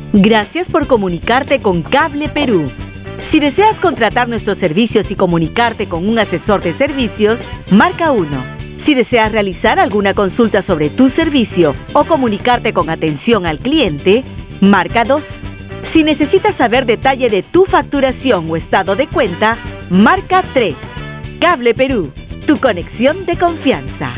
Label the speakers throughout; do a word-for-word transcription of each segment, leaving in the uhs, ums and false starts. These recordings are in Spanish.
Speaker 1: Gracias por comunicarte con Cable Perú. Si deseas contratar nuestros servicios y comunicarte con un asesor de servicios, marca uno. Si deseas realizar alguna consulta sobre tu servicio o comunicarte con atención al cliente, marca dos. Si necesitas saber detalle de tu facturación o estado de cuenta, marca tres. Cable Perú, tu conexión de confianza.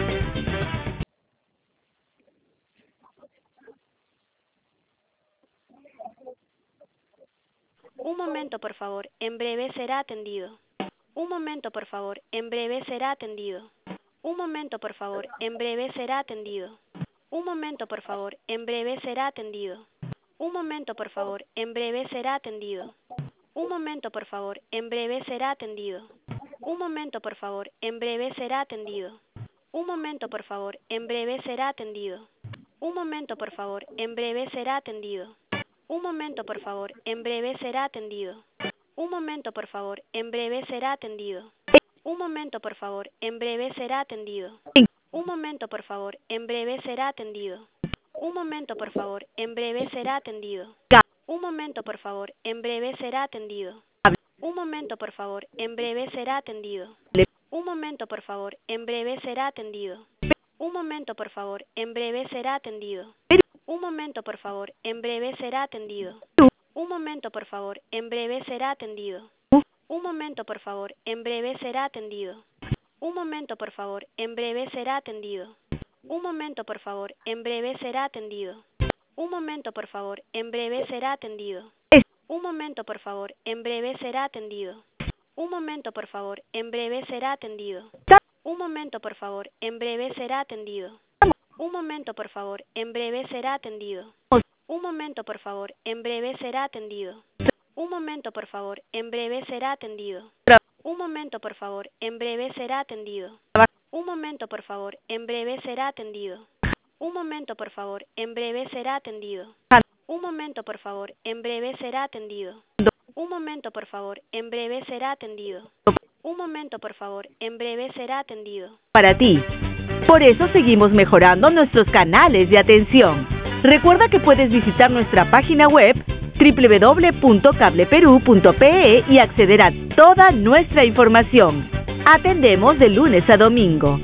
Speaker 2: Un momento, por favor. En breve será atendido. Un momento, por favor. En breve será atendido. Un momento, por favor. En breve será atendido. Un momento, por favor. En breve será atendido. Un momento, por favor. En breve será atendido. Un momento, por favor. En breve será atendido. Un momento, por favor. En breve será atendido. Un momento, por favor. En breve será atendido. Un momento, por favor. En breve será atendido. Un momento, por favor. En breve será atendido. Un momento, por favor. En breve será atendido. Un momento, por favor. En breve será atendido. Un momento, por favor. En breve será atendido. Un momento, por favor. En breve será atendido. Un momento, por favor. En breve será atendido. Un momento, por favor. En breve será atendido. Un momento, por favor. En breve será atendido. Un momento, por favor. En breve será atendido. Un momento, por favor. En breve será atendido. Un momento, por favor. En breve será atendido. Un momento, por favor. En breve será atendido. Un momento, por favor. En breve será atendido. Un momento, por favor. En breve será atendido. Un momento, por favor. En breve será atendido. Un momento, por favor. En breve será atendido. Un momento, por favor. En breve será atendido. Un momento, por favor. En breve será atendido. Un momento, por favor. En breve será atendido. Un momento, por favor. En breve será atendido. Un momento, por favor. En breve será atendido. Un momento, por favor. En breve será atendido. Un momento, por favor. En breve será atendido. Un momento, por favor. En breve será atendido. Un momento, por favor. En breve será atendido. Un momento, por favor. En breve será atendido. Un momento, por favor. En breve será atendido.
Speaker 1: Para ti. Por eso seguimos mejorando nuestros canales de atención. Recuerda que puedes visitar nuestra página web doble u doble u doble u punto cable perú punto pe e y acceder a toda nuestra información. Atendemos de lunes a domingo.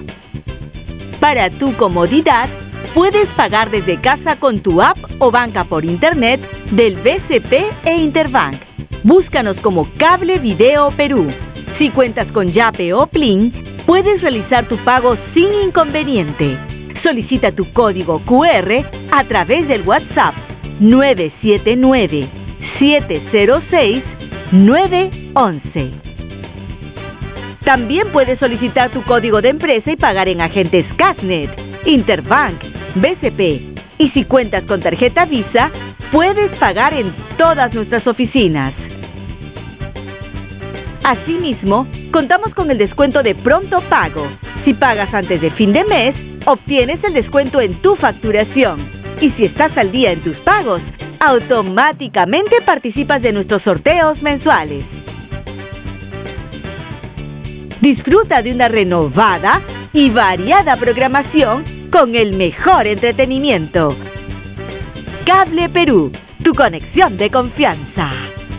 Speaker 1: Para tu comodidad, puedes pagar desde casa con tu app o banca por internet del B C P e Interbank. Búscanos como Cable Video Perú. Si cuentas con Yape o Plin, puedes realizar tu pago sin inconveniente. Solicita tu código cu erre a través del WhatsApp nueve siete nueve, siete cero seis, nueve once. También puedes solicitar tu código de empresa y pagar en agentes Casnet, Interbank, B C P. Y si cuentas con tarjeta Visa, puedes pagar en todas nuestras oficinas. Asimismo, contamos con el descuento de pronto pago. Si pagas antes de fin de mes, obtienes el descuento en tu facturación. Y si estás al día en tus pagos, automáticamente participas de nuestros sorteos mensuales. Disfruta de una renovada y variada programación con el mejor entretenimiento. Cable Perú, tu conexión de confianza.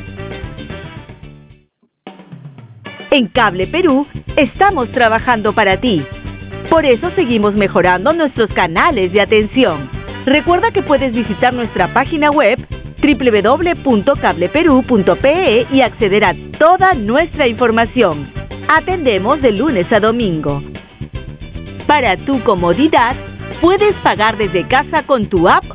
Speaker 1: En Cable Perú estamos trabajando para ti. Por eso seguimos mejorando nuestros canales de atención. Recuerda que puedes visitar nuestra página web doble u doble u doble u punto cable perú punto pe e y acceder a toda nuestra información. Atendemos de lunes a domingo. Para tu comodidad, puedes pagar desde casa con tu app